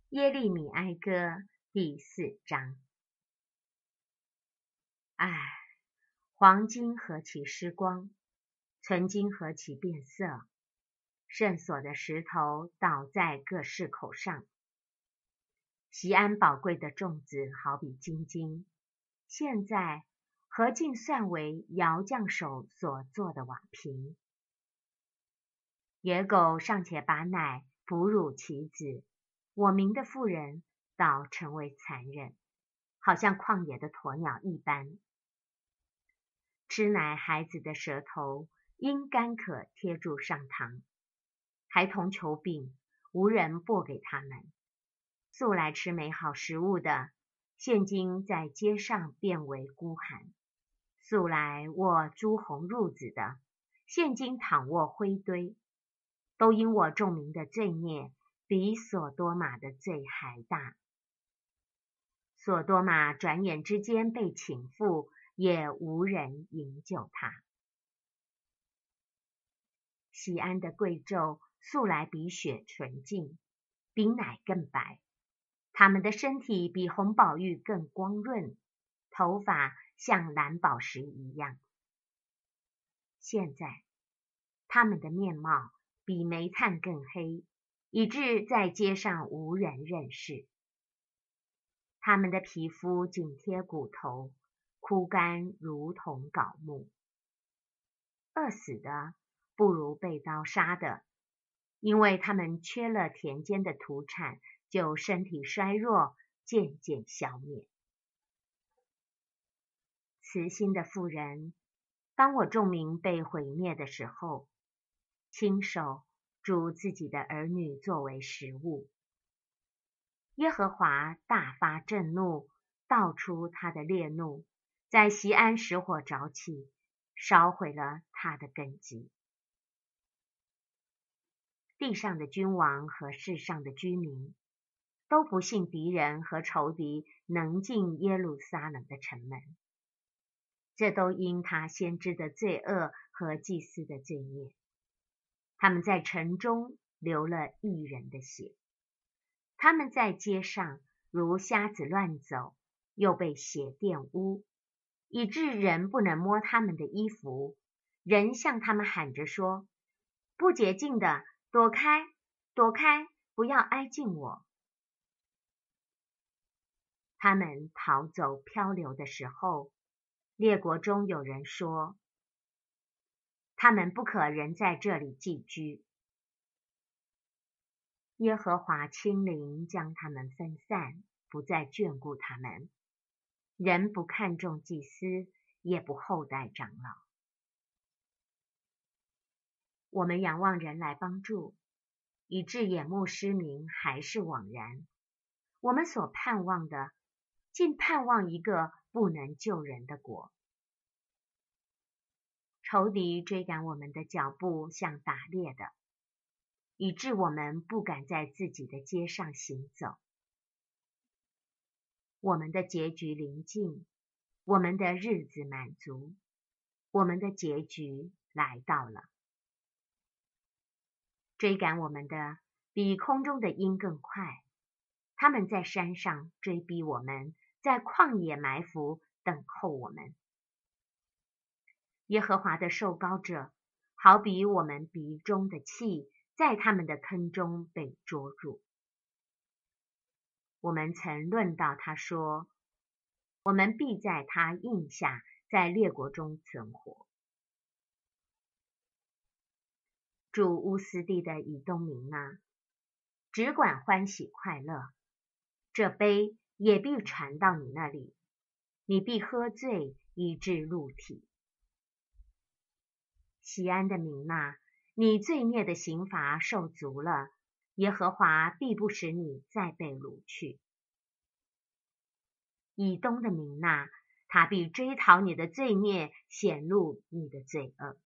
耶利米哀歌第4章。唉，黄金何其失光，纯金何其变色，圣所的石头倒在各市口上。锡安宝贵的种子好比金晶，现在何竟算为窑匠手所做的瓦瓶。野狗尚且把奶哺乳其子，我民的妇人倒成为残忍，好像旷野的鸵鸟一般。吃奶孩子的舌头因干渴贴住上膛，孩童求饼，无人拨给他们。素来吃美好食物的，现今在街上变为孤寒；素来卧朱红褥子的，现今躺卧灰堆。都因我众民的罪孽比所多玛的罪还大。所多玛转眼之间被倾覆，也无人营救他。锡安的贵胄素来比雪纯净，比奶更白。他们的身体比红宝玉更光润，头发像蓝宝石一样。现在他们的面貌比煤炭更黑，以致在街上无人认识。他们的皮肤紧贴骨头，枯干如同槁木。饿死的不如被刀杀的，因为他们缺了田间的土产，就身体衰弱，渐渐消灭。慈心的妇人，当我众民被毁灭的时候，亲手煮自己的儿女作为食物。耶和华大发震怒，倒出他的烈怒，在锡安使火着起，烧毁了他的根基。地上的君王和世上的居民，都不信敌人和仇敌能进耶路撒冷的城门。这都因他先知的罪恶和祭司的罪孽。他们在城中流了义人的血，他们在街上如瞎子乱走，又被血玷污，以致人不能摸他们的衣服。人向他们喊着说：不洁净的，躲开，躲开，不要挨近我。他们逃走漂流的时候，列国中有人说：他们不可仍在这里寄居。耶和华亲临，将他们分散，不再眷顾他们。人不看重祭司，也不厚待长老。我们仰望人来帮助，以致眼目失明，还是枉然。我们所盼望的，竟盼望一个不能救人的国。仇敌追赶我们的脚步像打猎的，以致我们不敢在自己的街上行走。我们的结局临近，我们的日子满足，我们的结局来到了。追赶我们的比空中的鹰更快，他们在山上追逼我们，在旷野埋伏，等候我们。耶和华的受膏者，好比我们鼻中的气，在他们的坑中被捉住。我们曾论到他说，我们必在他印下，在列国中存活。住乌斯地的以东民啊，只管欢喜快乐，这杯也必传到你那里，你必喝醉，以致露体。锡安的民啊，你罪孽的刑罚受足了，耶和华必不使你再被掳去。以东的民啊，他必追讨你的罪孽，显露你的罪恶。